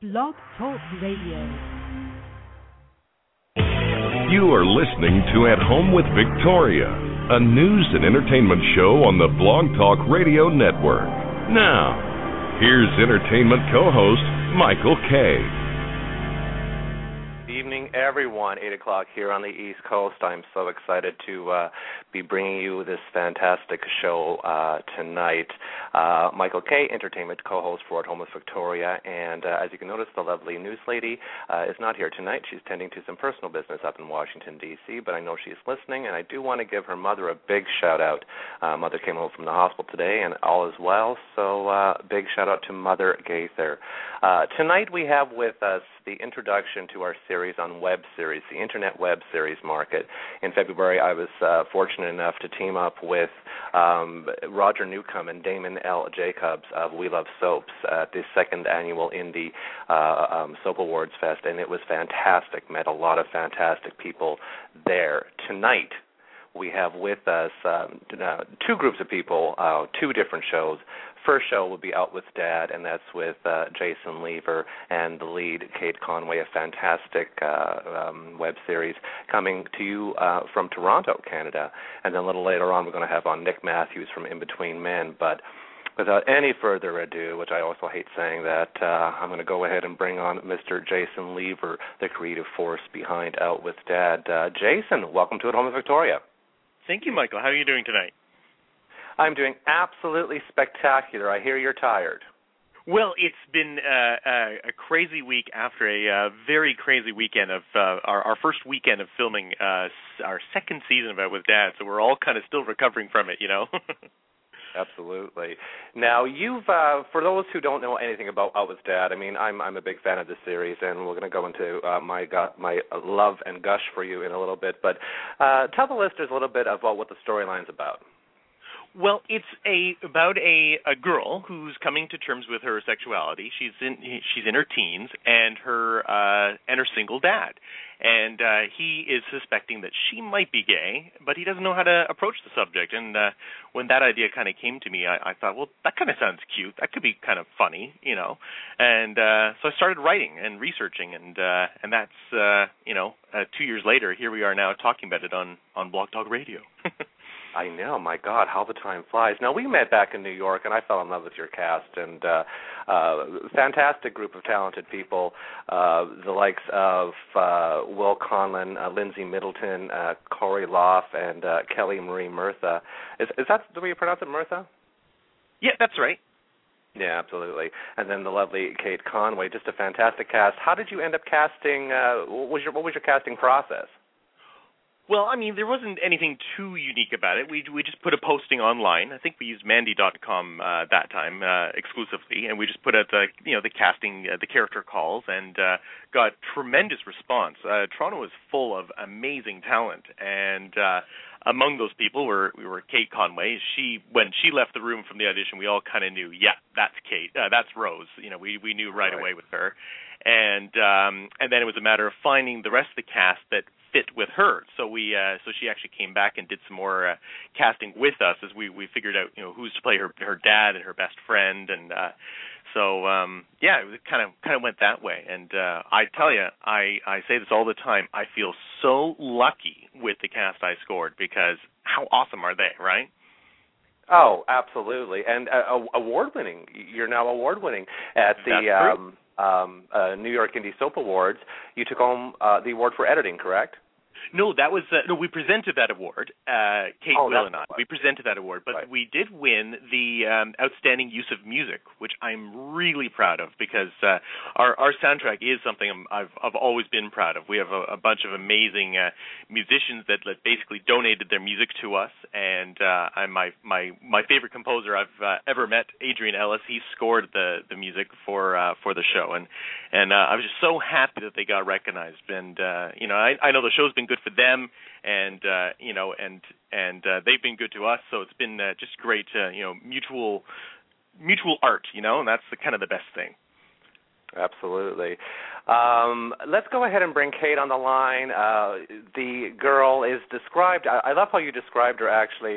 Blog Talk Radio. You are listening to At Home with Victoria, a news and entertainment show on the Blog Talk Radio Network. Now, here's entertainment co-host Michael Kay. Good evening, everyone. 8 o'clock here on the East Coast. I'm so excited to be bringing you this fantastic show tonight. Michael Kay, entertainment co-host for At Home with Victoria, and as you can notice, the lovely news lady is not here tonight. She's tending to some personal business up in Washington, D.C., but I know she's listening, and I do want to give her mother a big shout-out. Mother came home from the hospital today, and all is well, so big shout-out to Mother Gaither. Tonight we have with us the introduction to our series on web series, the Internet web series market. In February, I was fortunate enough to team up with Roger Newcomb and Damon L. Jacobs of We Love Soaps at the second annual Indie Soap Awards Fest, and it was fantastic. Met a lot of fantastic people there. Tonight, we have with us two groups of people, two different shows. First show will be Out with Dad, and that's with Jason Lever and the lead, Kate Conway, a fantastic web series coming to you from Toronto, Canada. And then a little later on, we're going to have on Nick Matthews from In Between Men. But without any further ado, which I also hate saying that, I'm going to go ahead and bring on Mr. Jason Lever, the creative force behind Out with Dad. Jason, welcome to At Home with Victoria. Thank you, Michael. How are you doing tonight? I'm doing absolutely spectacular. I hear you're tired. Well, it's been a crazy week after a very crazy weekend of our first weekend of filming our second season of Out with Dad, so we're all kind of still recovering from it, you know? Absolutely. Now, you've for those who don't know anything about Out with Dad, I mean, I'm a big fan of this series, and we're going to go into my love and gush for you in a little bit. But tell the listeners a little bit about what the storyline's about. Well, it's about a girl who's coming to terms with her sexuality. She's in her teens, and her single dad, and he is suspecting that she might be gay, but he doesn't know how to approach the subject. And when that idea kind of came to me, I thought, well, that kind of sounds cute. That could be kind of funny, you know. And so I started writing and researching, and that's 2 years later, here we are now talking about it on Blog Talk Radio. I know, my God, how the time flies. Now, we met back in New York, and I fell in love with your cast, and fantastic group of talented people, the likes of Will Conlon, Lindsay Middleton, Corey Loff, and Kelly Marie Murtha. Is that the way you pronounce it, Murtha? Yeah, that's right. Yeah, absolutely. And then the lovely Kate Conway, just a fantastic cast. How did you end up casting? What was your casting process? Well, I mean, there wasn't anything too unique about it. We just put a posting online. I think we used Mandy.com that time exclusively, and we just put out the casting, the character calls, and got tremendous response. Toronto was full of amazing talent, and among those people were Kate Conway. When she left the room from the audition, we all kind of knew, yeah, that's Kate, that's Rose. You know, we knew right away with her, and then it was a matter of finding the rest of the cast that fit with her. So so she actually came back and did some more casting with us as we figured out, you know, who's to play her dad and her best friend, and it kind of went that way. And I tell you, I say this all the time, I feel so lucky with the cast I scored, because how awesome are they, right? Oh, absolutely. And award-winning. You're now award-winning at the New York Indie Soap Awards. You took home the award for editing, correct? No, that was we presented that award. Kate, Will, and I. We presented that award, but we did win the outstanding use of music, which I'm really proud of, because our soundtrack is something I've always been proud of. We have a bunch of amazing musicians that basically donated their music to us, and my favorite composer I've ever met, Adrian Ellis, he scored the music for the show, and I was just so happy that they got recognized. And I know the show's been good for them, and they've been good to us. So it's been just great, mutual art, and that's kind of the best thing. Absolutely. Let's go ahead and bring Kate on the line. The girl is described, I love how you described her, actually.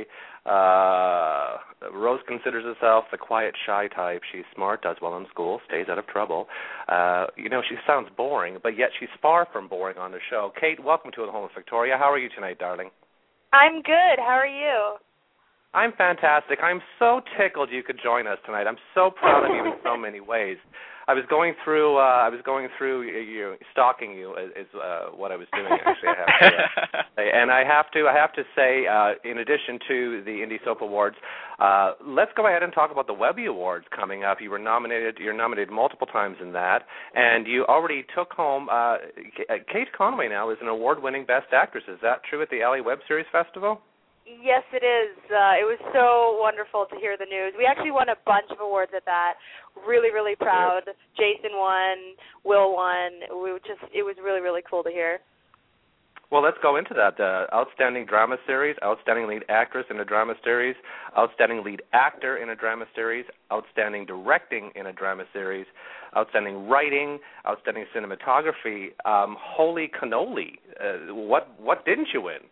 Rose considers herself the quiet, shy type. She's smart, does well in school, stays out of trouble. She sounds boring, but yet she's far from boring on the show. Kate, welcome to the Home of Victoria. How are you tonight, darling? I'm good. How are you? I'm fantastic. I'm so tickled you could join us tonight. I'm so proud of you in so many ways. I was going through you, stalking you is what I was doing, actually. I have to say. And I have to say, in addition to the Indie Soap Awards, let's go ahead and talk about the Webby Awards coming up. You're nominated multiple times in that, and you already took home. Kate Conway now is an award-winning Best Actress. Is that true at the LA Web Series Festival? Yes, it is. It was so wonderful to hear the news. We actually won a bunch of awards at that. Really, really proud. Yep. Jason won. Will won. It was really, really cool to hear. Well, let's go into that. Outstanding Drama Series, Outstanding Lead Actress in a Drama Series, Outstanding Lead Actor in a Drama Series, Outstanding Directing in a Drama Series, Outstanding Writing, Outstanding Cinematography. Holy cannoli. What didn't you win?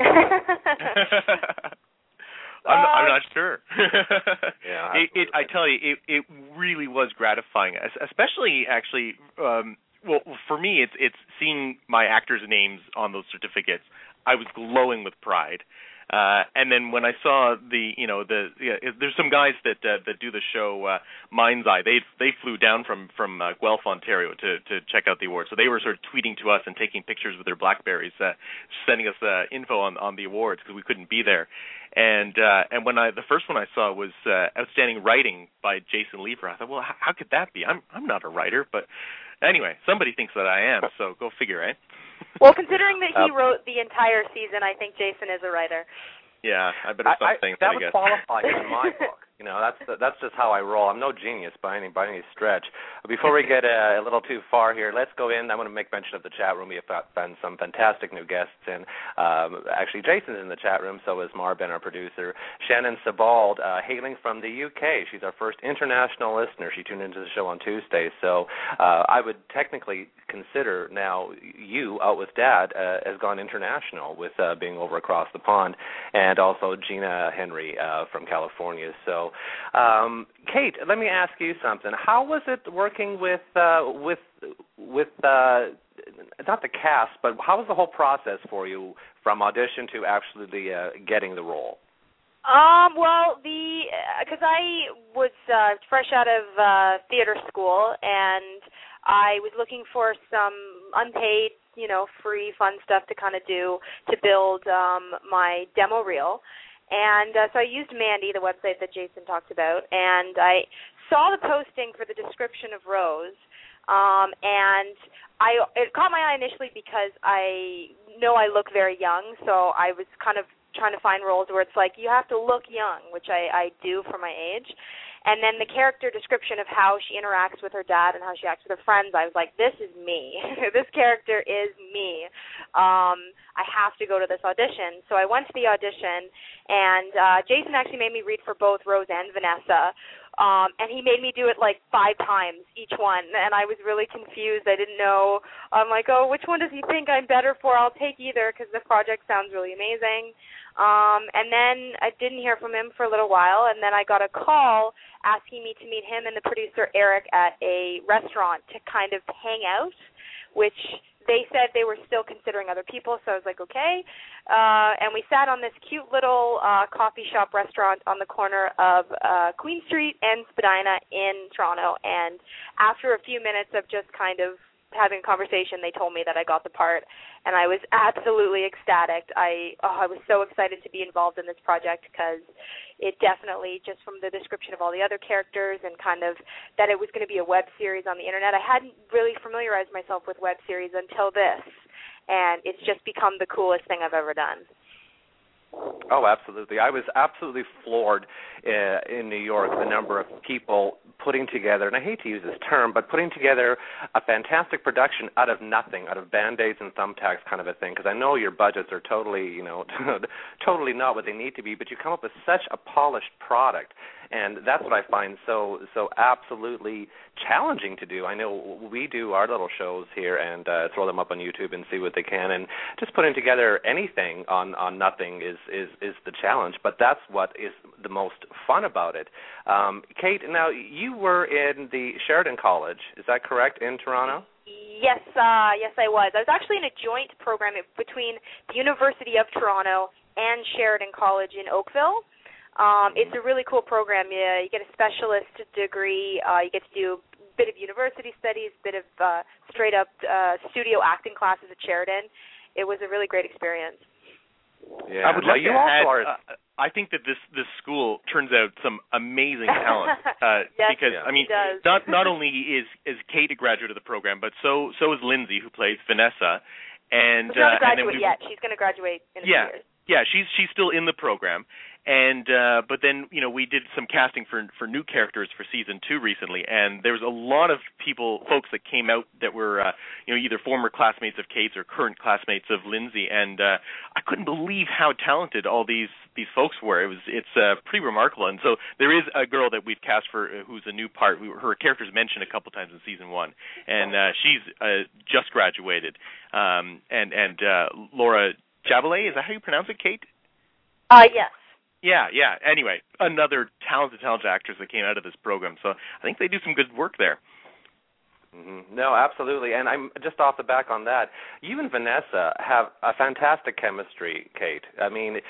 I'm not sure. Yeah, I tell you, it really was gratifying, especially actually. Well, for me, it's seeing my actors' names on those certificates. I was glowing with pride. And then when I saw there's some guys that do the show Mind's Eye. They flew down from Guelph, Ontario to check out the awards. So they were sort of tweeting to us and taking pictures with their BlackBerries, sending us info on the awards because we couldn't be there. And when the first one I saw was Outstanding Writing by Jason Lever. I thought, well, how could that be? I'm not a writer, but anyway, somebody thinks that I am. So go figure, eh? Well, considering that he wrote the entire season, I think Jason is a writer. Yeah, I better stop saying that again. That would qualify in my book. That's just how I roll. I'm no genius by any stretch. But before we get a little too far here, let's go in. I want to make mention of the chat room. We have found some fantastic new guests in. Actually, Jason's in the chat room, so is Marben, our producer. Shannon Sebald, hailing from the UK. She's our first international listener. She tuned into the show on Tuesday. So I would technically consider now you, out with Dad, has gone international with being over across the pond, and also Gina Henry from California. So, Kate, let me ask you something. How was it working with not the cast, but how was the whole process for you from audition to actually getting the role? Well, because I was fresh out of theater school, and I was looking for some unpaid, free, fun stuff to kind of do to build my demo reel. And so I used Mandy, the website that Jason talked about, and I saw the posting for the description of Rose, and it caught my eye initially because I know I look very young, so I was kind of trying to find roles where it's like you have to look young, which I do for my age. And then the character description of how she interacts with her dad and how she acts with her friends, I was like, this is me. This character is me. I have to go to this audition. So I went to the audition, and Jason actually made me read for both Rose and Vanessa. And he made me do it like 5 times each one, and I was really confused. I didn't know. I'm like, oh, which one does he think I'm better for? I'll take either because the project sounds really amazing. And then I didn't hear from him for a little while, and then I got a call asking me to meet him and the producer Eric at a restaurant to kind of hang out, which they said they were still considering other people, so I was like, okay. And we sat on this cute little coffee shop restaurant on the corner of Queen Street and Spadina in Toronto, and after a few minutes of just kind of having a conversation, they told me that I got the part, and I was absolutely ecstatic. I was so excited to be involved in this project because it definitely, just from the description of all the other characters and kind of that it was going to be a web series on the internet, I hadn't really familiarized myself with web series until this, and it's just become the coolest thing I've ever done. Oh, absolutely. I was absolutely floored in New York, the number of people putting together, and I hate to use this term, but putting together a fantastic production out of nothing, out of Band-Aids and thumbtacks kind of a thing, because I know your budgets are totally, totally not what they need to be, but you come up with such a polished product. and that's what I find so absolutely challenging to do. I know we do our little shows here and throw them up on YouTube and see what they can, and just putting together anything on nothing is the challenge, but that's what is the most fun about it. Kate, now you were in the Sheridan College, is that correct, in Toronto? Yes, yes, I was. I was actually in a joint program between the University of Toronto and Sheridan College in Oakville. It's a really cool program. You get a specialist degree. You get to do a bit of university studies, a bit of straight-up studio acting classes at Sheridan. It was a really great experience. Yeah. I would like to add, I think that this school turns out some amazing talent. Yes, because I mean, not only is Kate a graduate of the program, but so is Lindsay, who plays Vanessa. And she's not a graduate yet. She's going to graduate in a few years. Yeah, she's still in the program. And but then, you know, we did some casting for new characters for season 2 recently, and there was a lot of folks that came out that were you know, either former classmates of Kate's or current classmates of Lindsay, and I couldn't believe how talented all these folks were. It's pretty remarkable. And so there is a girl that we've cast for who's a new part. Her character's mentioned a couple times in season 1, and she's just graduated. And Laura Javelet, is that how you pronounce it, Kate? Yes. Yeah. Anyway, another talented actress that came out of this program. So I think they do some good work there. Mm-hmm. No, absolutely. And I'm just off the back on that. You and Vanessa have a fantastic chemistry, Kate. I mean,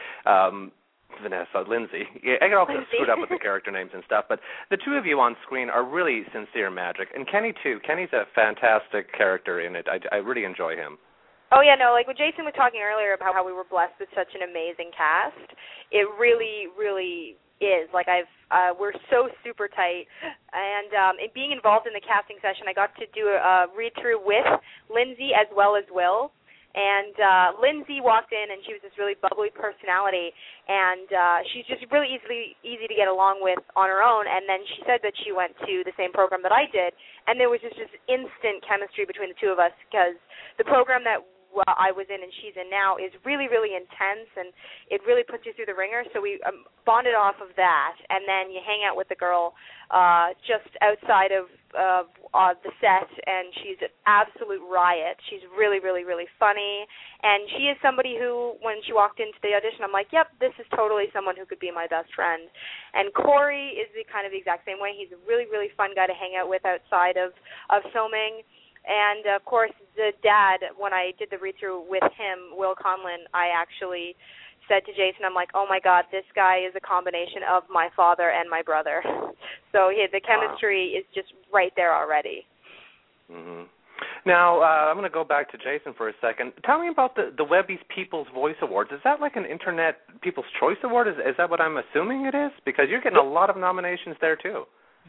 Lindsay. I get all screwed up with the character names and stuff, but the two of you on screen are really sincere magic. And Kenny, too. Kenny's a fantastic character in it. I really enjoy him. Oh, yeah, no, like when Jason was talking earlier about how we were blessed with such an amazing cast, it really, really is. Like, we're so super tight. And in being involved in the casting session, I got to do a read-through with Lindsay as well as Will. And Lindsay walked in, and she was this really bubbly personality, and she's just really easy to get along with on her own. And then she said that she went to the same program that I did, and there was just instant chemistry between the two of us, because the program that I was in and she's in now is really, really intense, and it really puts you through the ringer. So we bonded off of that, and then you hang out with the girl just outside of the set, and she's an absolute riot. She's really, really, really funny, and she is somebody who, when she walked into the audition, I'm like, yep, this is totally someone who could be my best friend. And Corey is the exact same way. He's a really, really fun guy to hang out with outside of filming. And, of course, the dad, when I did the read-through with him, Will Conlon, I actually said to Jason, I'm like, oh, my God, this guy is a combination of my father and my brother. So the chemistry is just right there already. Mm-hmm. Now, I'm going to go back to Jason for a second. Tell me about the Webby's People's Voice Awards. Is that like an Internet People's Choice Award? Is that what I'm assuming it is? Because you're getting a lot of nominations there, too.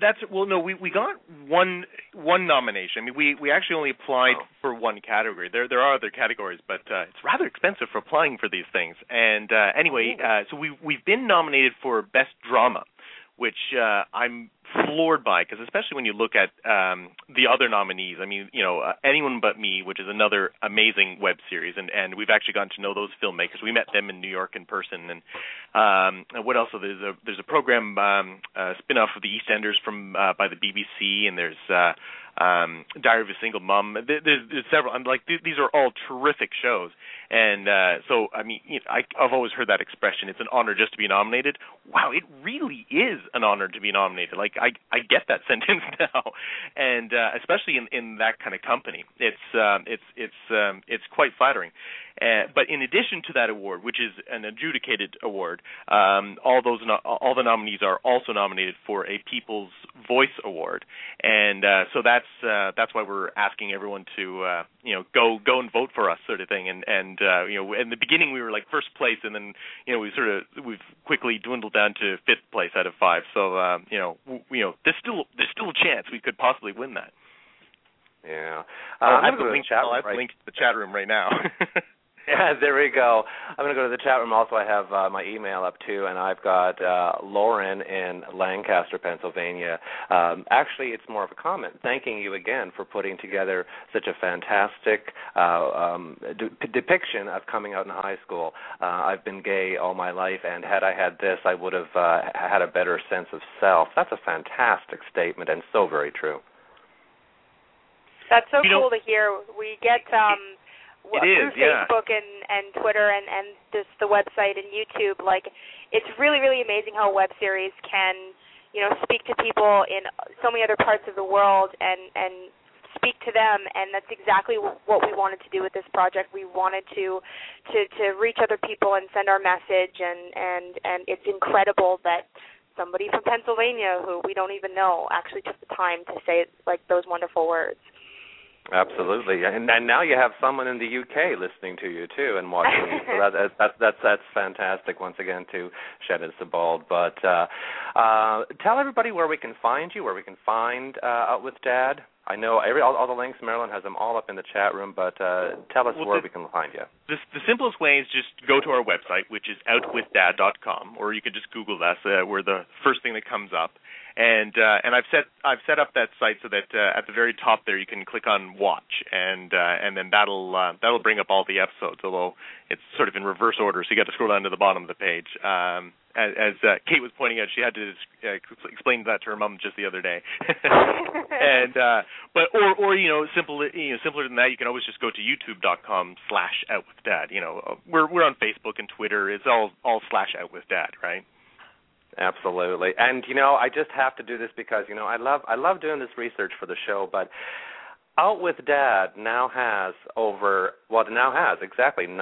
We got one nomination. I mean, we actually only applied for one category. There are other categories, but it's rather expensive for applying for these things. And anyway, so we've been nominated for Best Drama, which I'm floored by, because especially when you look at the other nominees. I mean, you know, Anyone But Me, which is another amazing web series, and we've actually gotten to know those filmmakers. We met them in New York in person. And what else? So there's a program, spin-off of the EastEnders from by the BBC, and there's Diary of a Single Mom. There's several. I'm like, these are all terrific shows. And so, I mean, you know, I've always heard that expression, it's an honor just to be nominated. Wow, it really is an honor to be nominated. Like, I get that sentence now. And especially in that kind of company, it's quite flattering. But in addition to that award, which is an adjudicated award, all the nominees are also nominated for a People's Voice Award, and so that's why we're asking everyone to go and vote for us, sort of thing. And you know, in the beginning we were like first place, and then we've quickly dwindled down to fifth place out of 5. So there's still a chance we could possibly win that. Yeah, I have the link to the chat room right now. Yeah, there we go. I'm going to go to the chat room. Also, I have my email up, too, and I've got Lauren in Lancaster, Pennsylvania. Actually, it's more of a comment, thanking you again for putting together such a fantastic depiction of coming out in high school. I've been gay all my life, and had I had this, I would have had a better sense of self. That's a fantastic statement and so very true. That's so cool to hear. We get... through Facebook and Twitter and just the website and YouTube, like, it's really, really amazing how a web series can, speak to people in so many other parts of the world and speak to them, and that's exactly what we wanted to do with this project. We wanted to reach other people and send our message, and it's incredible that somebody from Pennsylvania who we don't even know actually took the time to say, like, those wonderful words. Absolutely, and now you have someone in the UK listening to you too and watching you. So that's fantastic. Once again, to Shannon Sebald. But tell everybody where we can find you, where we can find Out with Dad. I know all the links. Marilyn has them all up in the chat room, but tell us where we can find you. The simplest way is just go to our website, which is outwithdad.com, or you could just Google us. We're the first thing that comes up. And I've set up that site so that at the very top there you can click on Watch, and then that'll bring up all the episodes. Although it's sort of in reverse order, so you got to scroll down to the bottom of the page. As Kate was pointing out, she had to explain that to her mom just the other day. And simpler than that, you can always just go to youtube.com/outwithdad. We're on Facebook and Twitter. It's all /outwithdad, right? Absolutely. And, I just have to do this because, I love doing this research for the show, but Out with Dad now has exactly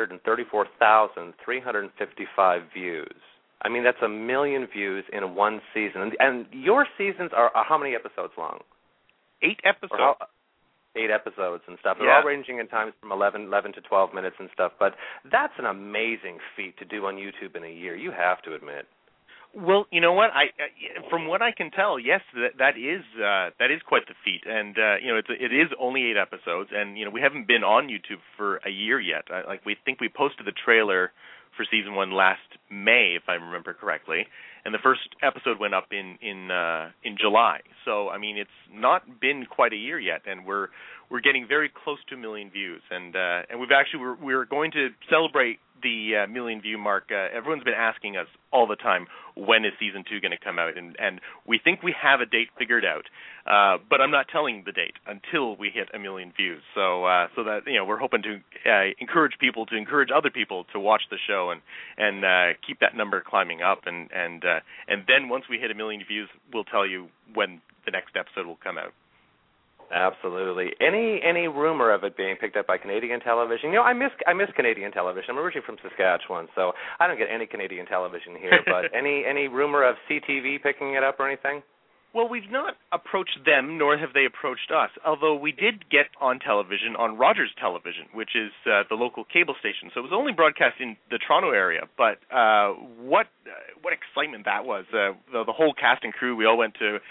934,355 views. I mean, that's 1 million views in one season. And your seasons are how many episodes long? 8 episodes. 8 episodes and stuff. They're Yeah. all ranging in times from 11 to 12 minutes and stuff. But that's an amazing feat to do on YouTube in a year, you have to admit. Well, you know what? From what I can tell, yes, that is quite the feat, and it is only 8 episodes, and we haven't been on YouTube for a year yet. We think we posted the trailer for season 1 last May, if I remember correctly, and the first episode went up in July. So I mean, it's not been quite a year yet, and we're getting very close to 1 million views, and we're going to celebrate the 1 million view mark. Everyone's been asking us all the time, when is season 2 going to come out? And we think we have a date figured out, but I'm not telling the date until we hit 1 million views. So that we're hoping to encourage people to encourage other people to watch the show and keep that number climbing up. And then once we hit 1 million views, we'll tell you when the next episode will come out. Absolutely. Any rumor of it being picked up by Canadian television? I miss Canadian television. I'm originally from Saskatchewan, so I don't get any Canadian television here. But any rumor of CTV picking it up or anything? Well, we've not approached them, nor have they approached us, although we did get on television on Rogers Television, which is the local cable station. So it was only broadcast in the Toronto area, but what excitement that was. The whole cast and crew, we all went to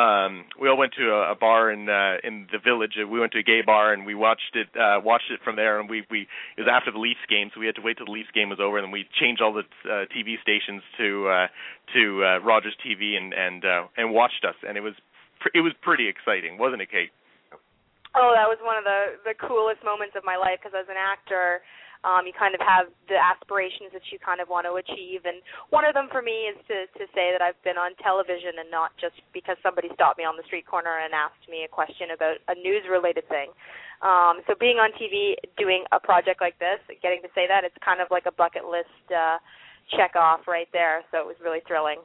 a bar in the village. We went to a gay bar, and we watched it from there, and it was after the Leafs game, so we had to wait till the Leafs game was over, and then we changed all the TV stations to Rogers TV and watched us, and it was pretty exciting, wasn't it, Kate? Oh, that was one of the coolest moments of my life, because as an actor, you kind of have the aspirations that you kind of want to achieve, and one of them for me is to say that I've been on television, and not just because somebody stopped me on the street corner and asked me a question about a news-related thing. So being on TV, doing a project like this, getting to say that, it's kind of like a bucket list check off right there, so it was really thrilling.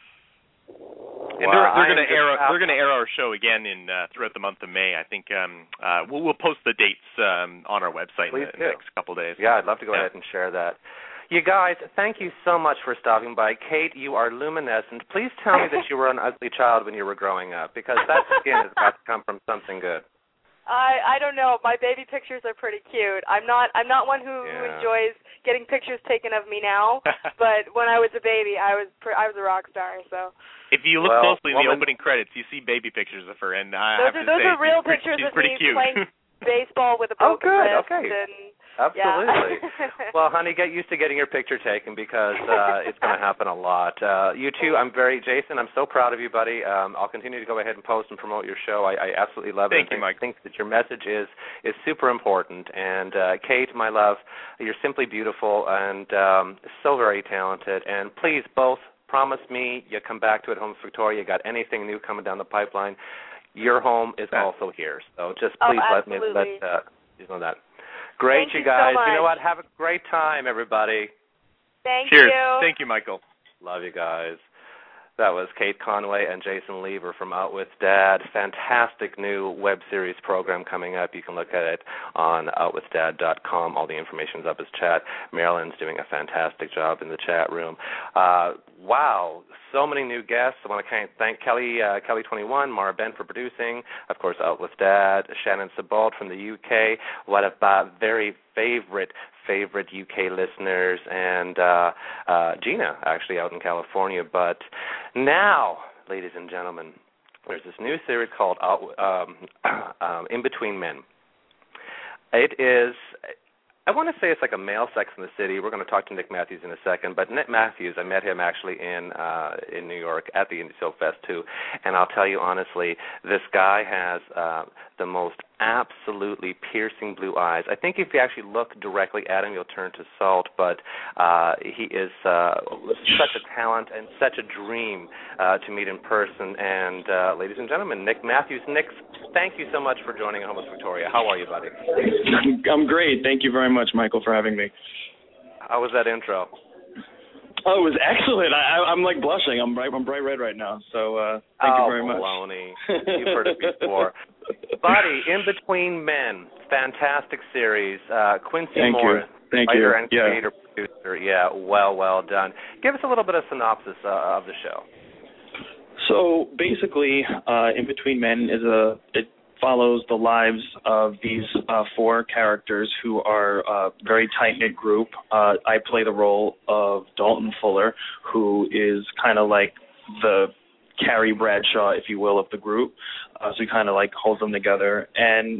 And they're going to air our show again throughout the month of May. I think we'll post the dates on our website in the next couple of days. Yeah, I'd love to go ahead and share that. You guys, thank you so much for stopping by. Kate, you are luminescent. Please tell me that you were an ugly child when you were growing up, because that skin has got to come from something good. I don't know. My baby pictures are pretty cute. I'm not one who enjoys getting pictures taken of me now. But when I was a baby, I was a rock star. So if you look closely in the opening credits, you see baby pictures of her, and those are real pictures of me cute. playing baseball with a broken wrist. Okay. And Absolutely. Yeah. Well, honey, get used to getting your picture taken because it's going to happen a lot. You too, Jason, I'm so proud of you, buddy. I'll continue to go ahead and post and promote your show. I absolutely love it. Thank you, Mike. I think that your message is super important. And Kate, my love, you're simply beautiful and so very talented. And please, both, promise me you come back to At Home with Victoria. You got anything new coming down the pipeline, your home is also here. So just please let you know that. Great, you guys. So much. You know what? Have a great time, everybody. Thank Cheers. you. Thank you, Michael. Love you guys. That was Kate Conway and Jason Lever from Out With Dad. Fantastic new web series program coming up. You can look at it on outwithdad.com. All the information's up as chat. Marilyn's doing a fantastic job in the chat room. Wow, so many new guests. I want to thank Kelly21, Mara Ben for producing, of course, Out With Dad, Shannon Sebald from the UK, one of my very favorite UK listeners, and Gina, actually, out in California. But now, ladies and gentlemen, there's this new series called In Between Men. It is, I want to say it's like a male Sex in the City. We're going to talk to Nick Matthews in a second. But Nick Matthews, I met him actually in New York at the Indie Soap Fest too. And I'll tell you honestly, this guy has the most absolutely piercing blue eyes. I think if you actually look directly at him, you'll turn to salt. But he is such a talent and such a dream to meet in person. And ladies and gentlemen, Nick Matthews. Nick, thank you so much for joining Home with Victoria. How are you, buddy? I'm great. Thank you very much, Michael, for having me. How was that intro? Oh, it was excellent. I'm like blushing. I'm bright red right now. So thank you very much. Oh, baloney. You've heard it before. Buddy, In Between Men, fantastic series. Quincy Morris, writer and creator, producer. Yeah, well done. Give us a little bit of synopsis of the show. So basically, In Between Men it follows the lives of these four characters who are a very tight-knit group. I play the role of Dalton Fuller, who is kind of like the Carrie Bradshaw, if you will, of the group. So he kind of like holds them together. And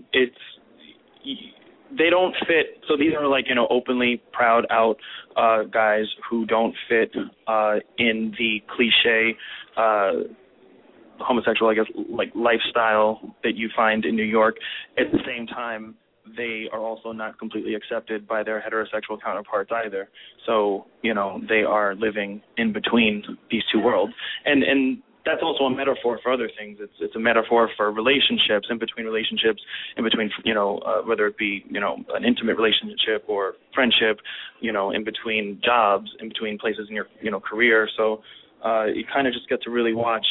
they don't fit. So these are like, openly proud out guys who don't fit in the cliche homosexual, I guess, like lifestyle that you find in New York. At the same time, they are also not completely accepted by their heterosexual counterparts either. So, they are living in between these two worlds. And that's also a metaphor for other things. It's a metaphor for relationships, in between, whether it be, an intimate relationship or friendship, in between jobs, in between places in your, career. So you kind of just get to really watch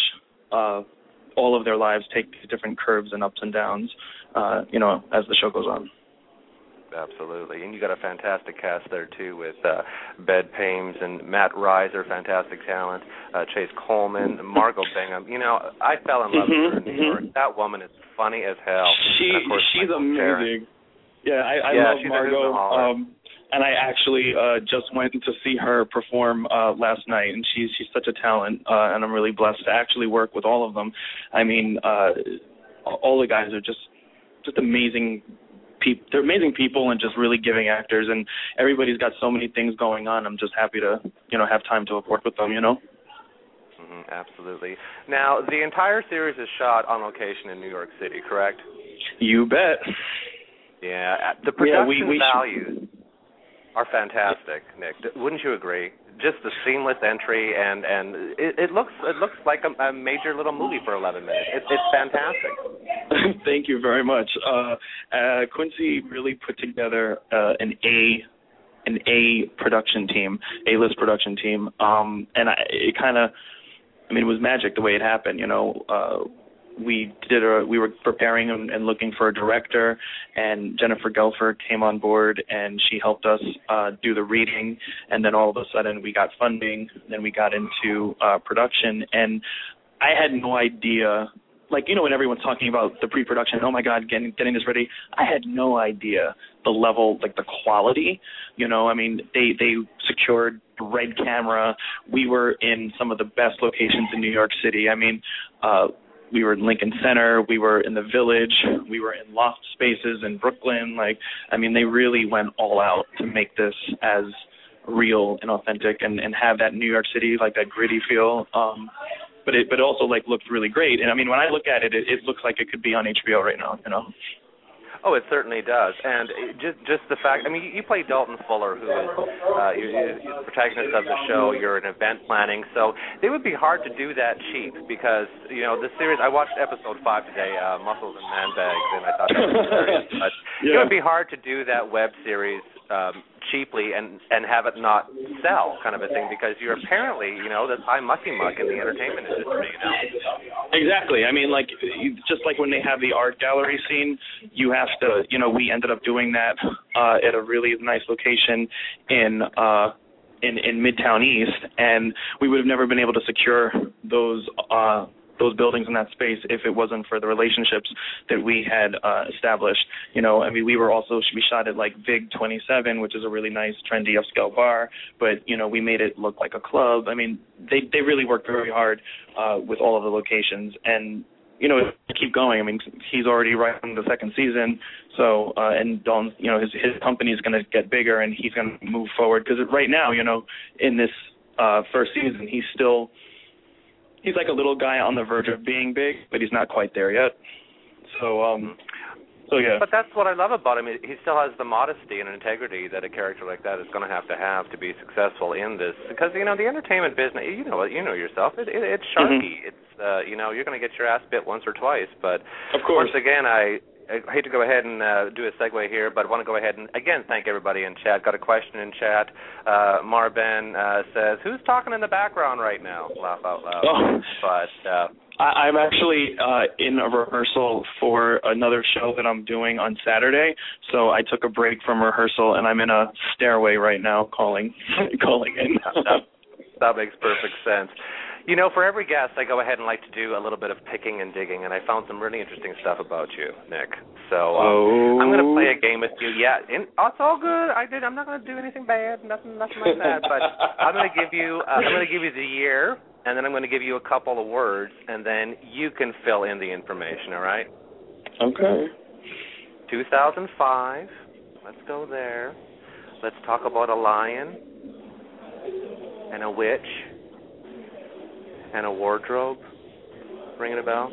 all of their lives take different curves and ups and downs, as the show goes on. Absolutely. And you got a fantastic cast there, too, with Bed Pames and Matt Reiser, fantastic talent, Chase Coleman, Margot Bingham. I fell in love with her in New York. That woman is funny as hell. She's amazing. Yeah, I love Margot. And I actually just went to see her perform last night, and she's such a talent, and I'm really blessed to actually work with all of them. I mean, all the guys are just amazing people. They're amazing people and just really giving actors, and everybody's got so many things going on. I'm just happy to, have time to work with them, Mm-hmm, absolutely. Now, the entire series is shot on location in New York City, correct? You bet. Yeah, the production values are fantastic, Nick. Wouldn't you agree? Just the seamless entry, and it looks like a major little movie for 11 minutes. It's fantastic. Thank you very much. Quincy really put together an A production team, A-list production team, and it was magic the way it happened. We were preparing and looking for a director, and Jennifer Gelfer came on board, and she helped us do the reading, and then all of a sudden we got funding, then we got into production, and I had no idea, when everyone's talking about the pre-production, oh my God, getting this ready, I had no idea the level, the quality, they secured Red camera. We were in some of the best locations in New York City. we were in Lincoln Center, we were in the Village, we were in loft spaces in Brooklyn. Like, I mean, they really went all out to make this as real and authentic and have that New York City, like that gritty feel. But it also like looked really great. And I mean, when I look at it, it looks like it could be on HBO right now, you know. Oh, it certainly does. And just the fact, I mean, you play Dalton Fuller, who is you're the protagonist of the show. You're in event planning. So it would be hard to do that cheap because, you know, the series, I watched episode 5 today, Muscles and Man Bags, and I thought that was hilarious. But it would be hard to do that web series cheaply and have it not sell, kind of a thing, because you're apparently, you know, this high mucky muck in the entertainment industry, you know. Exactly. I mean, like, just like when they have the art gallery scene, you have to, you know, we ended up doing that at a really nice location in Midtown East, and we would have never been able to secure those buildings in that space if it wasn't for the relationships that we had established. You know, I mean, we shot at like Vig 27, which is a really nice, trendy, upscale bar, but, you know, we made it look like a club. I mean, they really worked very hard with all of the locations, and, you know, keep going. I mean, he's already writing the second season, so, and Dalton, you know, his company is going to get bigger, and he's going to move forward, because right now, you know, in this first season, he's like a little guy on the verge of being big, but he's not quite there yet. So yeah. But that's what I love about him. He still has the modesty and integrity that a character like that is going to have to be successful in this. Because, you know, the entertainment business, you know yourself, it's sharky. Mm-hmm. It's, you know, you're going to get your ass bit once or twice. But of course. Once again, I hate to go ahead and do a segue here, but I want to go ahead and, again, thank everybody in chat. Got a question in chat. Marben says, who's talking in the background right now? Laugh out loud. Oh. But I'm actually in a rehearsal for another show that I'm doing on Saturday, so I took a break from rehearsal, and I'm in a stairway right now calling in. That makes perfect sense. You know, for every guest, I go ahead and like to do a little bit of picking and digging, and I found some really interesting stuff about you, Nick. So I'm going to play a game with you. Yeah, it's all good. I'm not going to do anything bad, nothing like that. But I'm going to give you the year, and then I'm going to give you a couple of words, and then you can fill in the information. All right? Okay. 2005. Let's go there. Let's talk about a lion and a witch. And a wardrobe. Ringing a bell?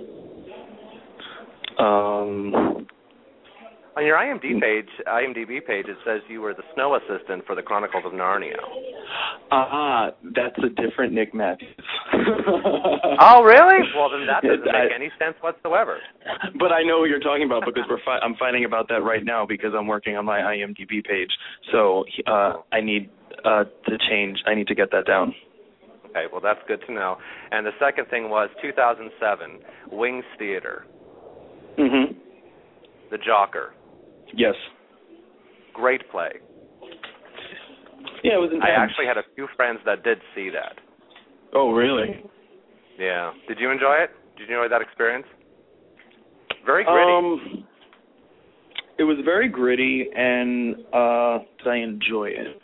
On your IMDb page, it says you were the snow assistant for the Chronicles of Narnia. That's a different Nick Matthews. Oh, really? Well, then that doesn't make any sense whatsoever. But I know what you're talking about because I'm fighting about that right now because I'm working on my IMDb page. So I need to change. I need to get that down. Okay, well, that's good to know. And the second thing was 2007, Wings Theater. Mm-hmm. The Jocker. Yes. Great play. Yeah, it was intense. I actually had a few friends that did see that. Oh, really? Yeah. Did you enjoy it? Did you enjoy that experience? Very gritty. It was very gritty, and did I enjoy it?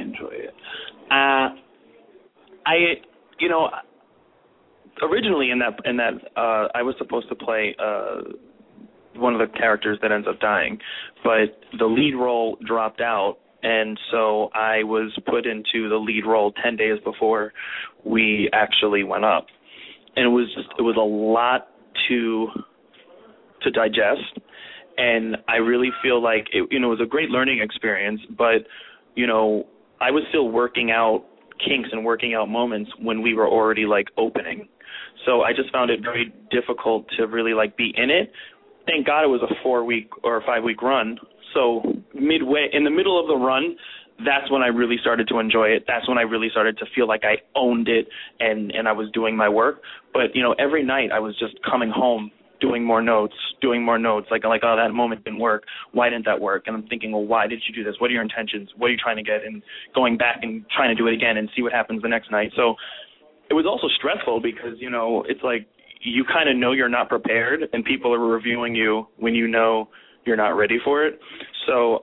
Originally in that I was supposed to play one of the characters that ends up dying, but the lead role dropped out, and so I was put into the lead role 10 days before we actually went up, and it was a lot to digest, and I really feel like it was a great learning experience, but I was still working out kinks and working out moments when we were already like opening. So I just found it very difficult to really like be in it. Thank God it was a 4-week or a 5-week run. So midway in the middle of the run, that's when I really started to enjoy it. That's when I really started to feel like I owned it and I was doing my work. But every night I was just coming home, doing more notes, like, oh, that moment didn't work. Why didn't that work? And I'm thinking, well, why did you do this? What are your intentions? What are you trying to get? And going back and trying to do it again and see what happens the next night. So it was also stressful because, it's like you kind of know you're not prepared and people are reviewing you when you know you're not ready for it. So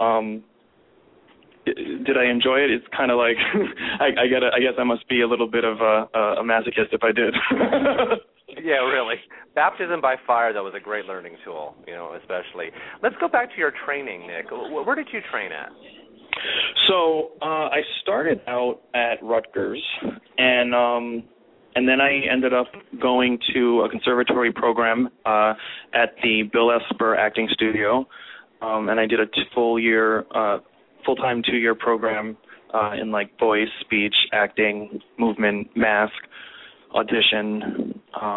did I enjoy it? It's kind of like I guess I must be a little bit of a masochist if I did. Yeah, really. Baptism by fire, though, was a great learning tool, especially. Let's go back to your training, Nick. Where did you train at? So I started out at Rutgers, and then I ended up going to a conservatory program at the Bill Esper Acting Studio, and I did a full-time 2-year program in like voice, speech, acting, movement, mask, audition,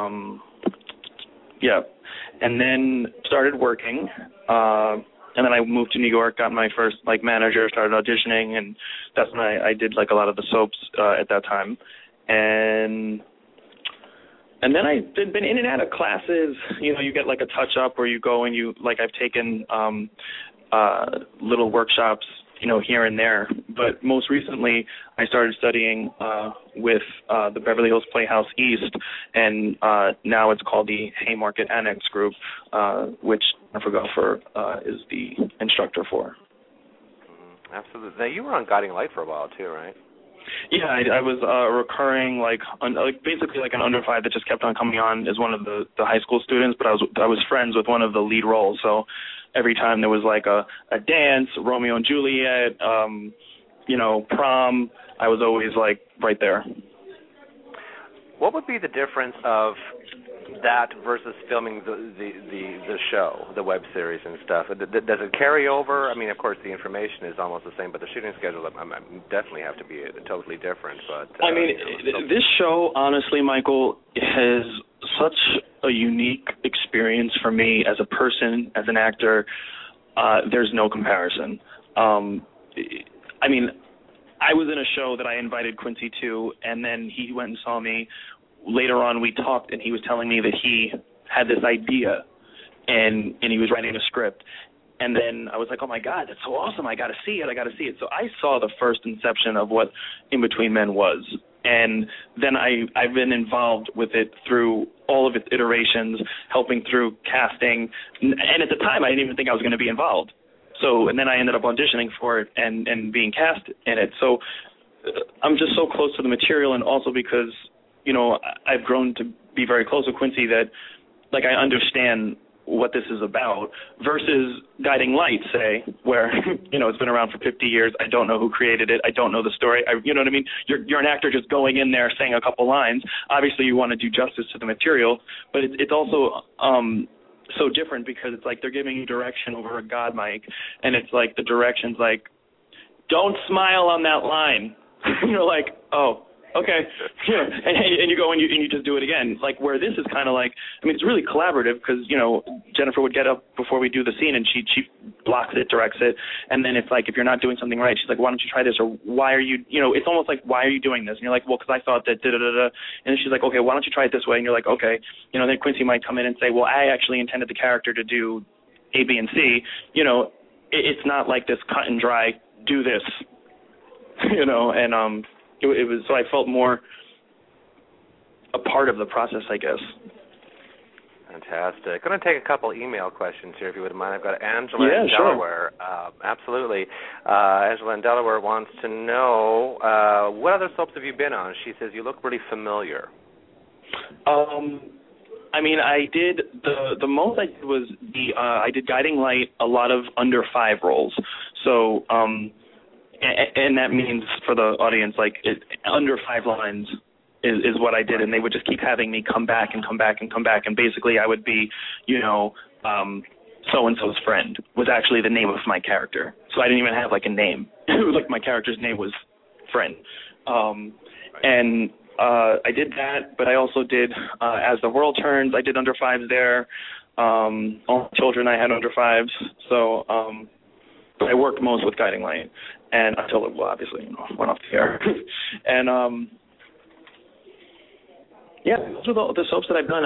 and then started working, and then I moved to New York, got my first like manager, started auditioning, and that's when I did like a lot of the soaps at that time, and then I've been in and out of classes. You get like a touch up, or you go and I've taken little workshops, here and there. But most recently, I started studying with the Beverly Hills Playhouse East, and now it's called the Haymarket Annex Group, which Jennifer Guffer is the instructor for. Absolutely. Now, you were on Guiding Light for a while, too, right? Yeah, I was recurring, basically like an under 5 that just kept on coming on as one of the high school students, but I was friends with one of the lead roles, so every time there was like a dance, Romeo and Juliet, prom, I was always like right there. What would be the difference of that versus filming the show, the web series and stuff? Does it carry over? I mean, of course, the information is almost the same, but the shooting schedule definitely have to be totally different. But this show, honestly, Michael, has such a unique experience for me as a person, as an actor. There's no comparison. I was in a show that I invited Quincy to, and then he went and saw me. Later on, we talked, and he was telling me that he had this idea, and he was writing a script. And then I was like, oh, my God, that's so awesome. I got to see it. So I saw the first inception of what In Between Men was. And then I've been involved with it through all of its iterations, helping through casting. And at the time, I didn't even think I was going to be involved. And then I ended up auditioning for it and being cast in it. So I'm just so close to the material, and also because, I've grown to be very close with Quincy that, like, I understand what this is about, versus Guiding Light, say, where, it's been around for 50 years. I don't know who created it. I don't know the story. You know what I mean? You're an actor just going in there saying a couple lines. Obviously, you want to do justice to the material, but it's also so different because it's like they're giving you direction over a God mic, and it's like the direction's like, don't smile on that line. You're like, oh, okay, and you go and you just do it again. Like, where this is kind of like, it's really collaborative because, Jennifer would get up before we do the scene and she blocks it, directs it, and then it's like, if you're not doing something right, she's like, why don't you try this, or why are you, it's almost like, why are you doing this? And you're like, well, because I thought that da-da-da-da, and then she's like, okay, why don't you try it this way? And you're like, okay, then Quincy might come in and say, well, I actually intended the character to do A, B, and C. It's not like this cut and dry, do this, and it was, so I felt more a part of the process, I guess. Fantastic. I'm going to take a couple email questions here, if you wouldn't mind. I've got Angela in Delaware. Sure. Absolutely. Angela in Delaware wants to know, what other soaps have you been on? She says, you look really familiar. I did, the most I did was I did Guiding Light, a lot of under 5 roles. So, and that means for the audience, like under 5 lines is what I did, and they would just keep having me come back, and basically I would be, so-and-so's friend was actually the name of my character. So I didn't even have like a name. It was like my character's name was Friend. And I did that, but I also did As the World Turns. I did under 5s there. All Children I had under 5s. So but I worked most with Guiding Light, and until it, obviously, went off the air. And those are the soaps that I've done.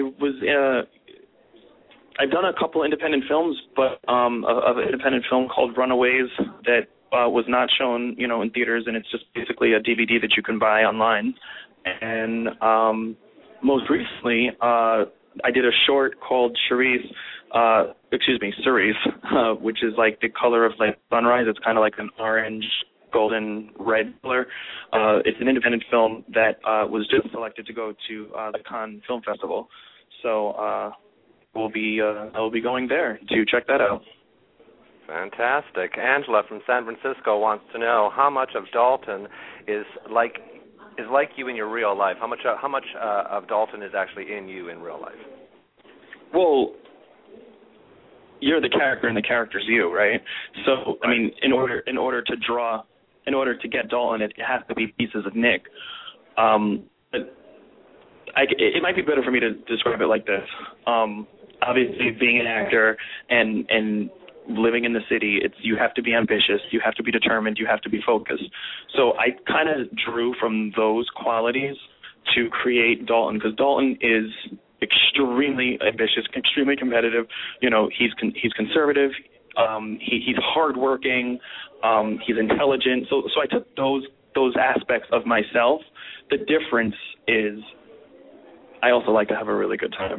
I've done a couple independent films, but an independent film called Runaways that was not shown, in theaters, and it's just basically a DVD that you can buy online. And most recently, I did a short called Cerise, which is like the color of like sunrise. It's kind of like an orange golden red color. It's an independent film that was just selected to go to the Cannes Film Festival. So I will be going there to check that out. Fantastic. Angela from San Francisco wants to know how much of Dalton is like you in your real life. How much of Dalton is actually in you in real life? Well, you're the character and the character's you, right? So, I mean, in order to get Dalton, it has to be pieces of Nick. But it might be better for me to describe it like this. Obviously, being an actor and living in the city, you have to be ambitious, you have to be determined, you have to be focused. So I kind of drew from those qualities to create Dalton, because Dalton is extremely ambitious, extremely competitive. You know, he's conservative. He's hardworking. He's intelligent. So I took those aspects of myself. The difference is I also like to have a really good time.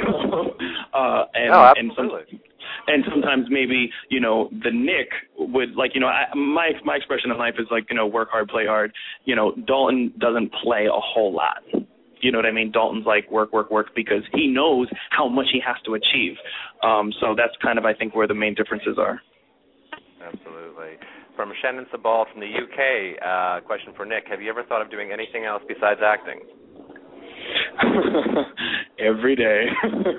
Absolutely. And sometimes maybe, you know, the Nick would, like, you know, my expression in life is like, you know, work hard, play hard. You know, Dalton doesn't play a whole lot. You know what I mean? Dalton's like work, because he knows how much he has to achieve. So that's kind of, I think, where the main differences are. Absolutely. From Shannon Sabal from the UK, question for Nick. Have you ever thought of doing anything else besides acting? Every day.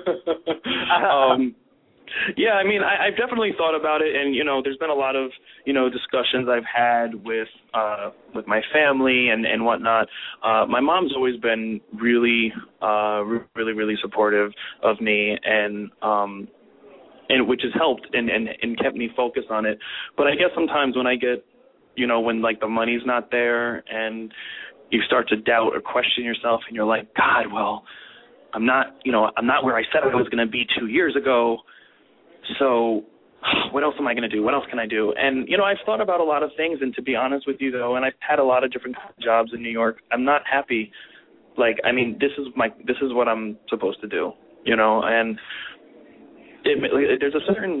Yeah, I mean, I've definitely thought about it, and, you know, there's been a lot of, you know, discussions I've had with my family and whatnot. My mom's always been really supportive of me, and which has helped and kept me focused on it. But I guess sometimes when I get, you know, when, like, the money's not there and you start to doubt or question yourself, and you're like, God, well, I'm not where I said I was going to be 2 years ago. So what else am I going to do? What else can I do? And, you know, I've thought about a lot of things, and to be honest with you, though, and I've had a lot of different jobs in New York, I'm not happy. Like, I mean, this is what I'm supposed to do, you know, and there's a certain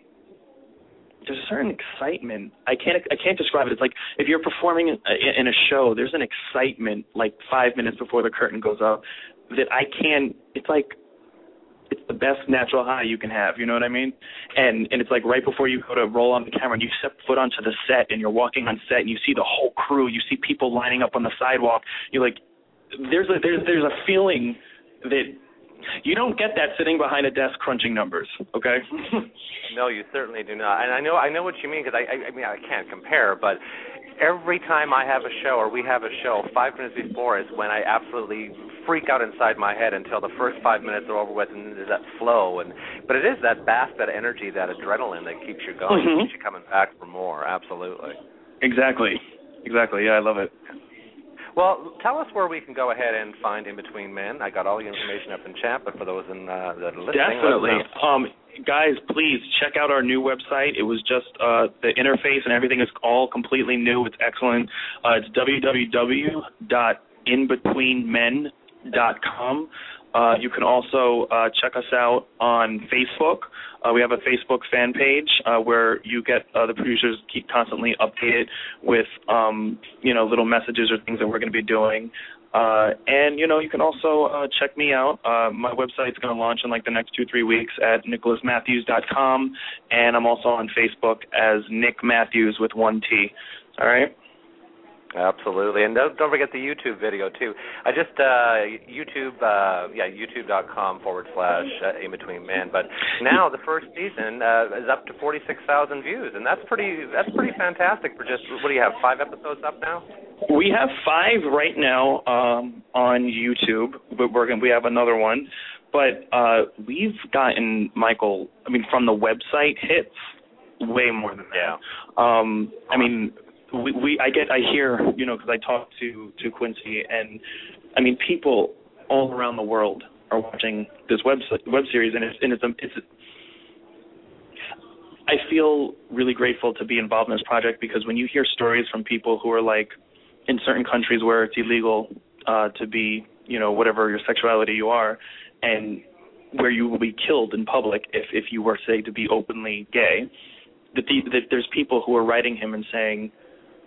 excitement. I can't describe it. It's like if you're performing in a show, there's an excitement like 5 minutes before the curtain goes up that it's like, it's the best natural high you can have, you know what I mean? And it's like right before you go to roll on the camera and you step foot onto the set and you're walking on set and you see the whole crew, you see people lining up on the sidewalk. You're like, there's a feeling that you don't get that sitting behind a desk crunching numbers, okay? No, you certainly do not. And I know what you mean, because I mean, I can't compare, but every time I have a show or we have a show, 5 minutes before is when I absolutely freak out inside my head until the first 5 minutes are over with, and there's that flow. But it is that energy, that adrenaline that keeps you going, keeps you coming back for more. Absolutely. Exactly. Yeah, I love it. Well, tell us where we can go ahead and find In Between Men. I got all the information up in chat, but for those that are listening, definitely. Guys, please check out our new website. It was just the interface and everything is all completely new. It's excellent. It's www.inbetweenmen.com. You can also check us out on Facebook. We have a Facebook fan page where you get the producers keep constantly updated with little messages or things that we're going to be doing. And you can also check me out. My website's going to launch in like the next 2-3 weeks at nicholasmatthews.com, and I'm also on Facebook as Nick Matthews with 1 T. All right. Absolutely, and don't forget the YouTube video too. I just youtube.com/InBetweenMen. But now the first season is up to 46,000 views, and that's pretty fantastic for just, what do you have, 5 episodes up now? We have 5 right now on YouTube, but we have another one. But we've gotten, Michael, I mean, from the website hits way more than that. Yeah. I mean, I hear, because I talk to Quincy, and I mean, people all around the world are watching this web series, and it's I feel really grateful to be involved in this project, because when you hear stories from people who are like in certain countries where it's illegal to be, whatever your sexuality you are, and where you will be killed in public if you were, say, to be openly gay, that there's people who are writing him and saying,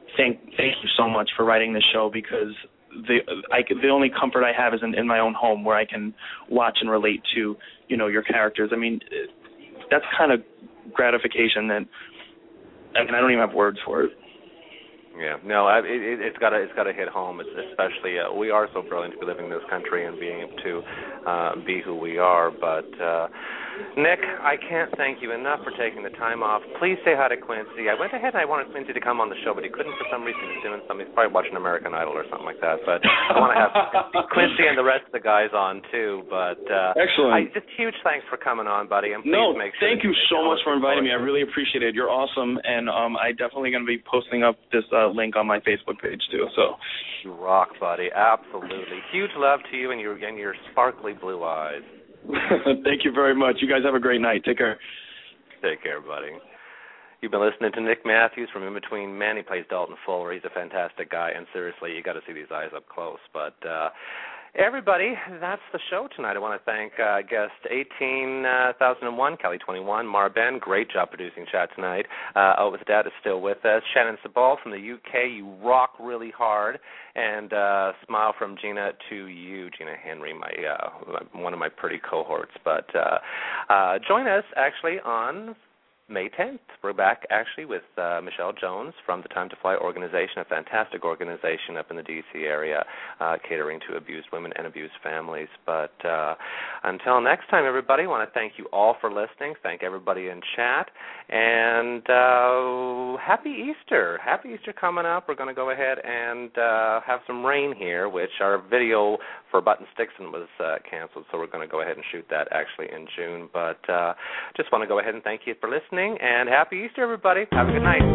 thank you so much for writing this show, because the only comfort I have is in my own home, where I can watch and relate to, your characters. I mean, that's kind of gratification that, I don't even have words for it. Yeah, no, it's got to hit home. It's especially we are so brilliant to be living in this country and being able to be who we are. But Nick, I can't thank you enough for taking the time off. Please say hi to Quincy. I went ahead and I wanted Quincy to come on the show, but he couldn't for some reason. He's doing something. He's probably watching American Idol or something like that. But I want to have Quincy and the rest of the guys on too. But excellent. Just huge thanks for coming on, buddy. And please make sure. Thank you so much for inviting me. I really appreciate it. You're awesome, and I definitely going to be posting up this link on my Facebook page too. So you rock, buddy. Absolutely. Huge love to you and your sparkly blue eyes. Thank you very much. You guys have a great night. Take care. Take care, buddy. You've been listening to Nick Matthews from In Between Men. He plays Dalton Fuller. He's a fantastic guy, and seriously, you got to see these eyes up close. But everybody, that's the show tonight. I want to thank guest 18,001, Kelly 21, Mara Ben. Great job producing chat tonight. Elvis Dad is still with us. Shannon Sabal from the UK. You rock really hard. And smile from Gina to you, Gina Henry, one of my pretty cohorts. But join us actually on May 10th. We're back actually with Michelle Jones from the Time to Fly organization, a fantastic organization up in the D.C. area, catering to abused women and abused families. But until next time, everybody, I want to thank you all for listening. Thank everybody in chat. And happy Easter. Happy Easter coming up. We're going to go ahead and have some rain here, which our video for Button Stickson was canceled, so we're going to go ahead and shoot that actually in June. But just want to go ahead and thank you for listening, and happy Easter, everybody. Have a good night.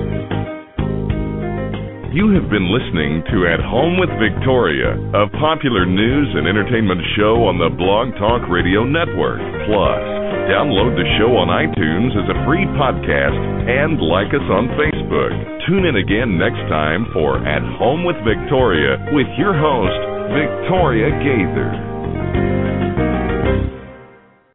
You have been listening to At Home with Victoria, a popular news and entertainment show on the Blog Talk Radio Network. Plus, download the show on iTunes as a free podcast and like us on Facebook. Tune in again next time for At Home with Victoria with your host, Victoria Gaither.